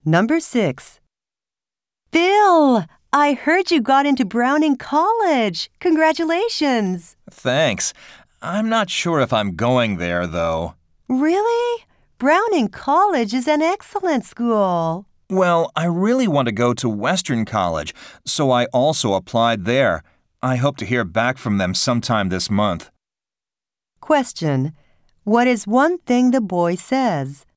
Number 6. Bill, I heard you got into Browning College. Congratulations. Thanks. I'm not sure if I'm going there, though. Really? Browning College is an excellent school. Well, I really want to go to Western College, so I also applied there. I hope to hear back from them sometime this month. Question. What is one thing the boy says?